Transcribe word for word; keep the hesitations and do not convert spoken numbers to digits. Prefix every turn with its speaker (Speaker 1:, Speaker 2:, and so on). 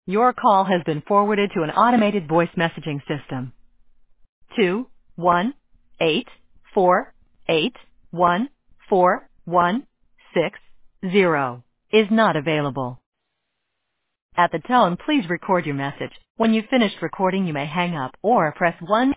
Speaker 1: Your call has been forwarded to an automated voice messaging system. Two one eight four eight one four one six zero is not available. At the tone, please record your message. When you've finished recording, you may hang up or press one.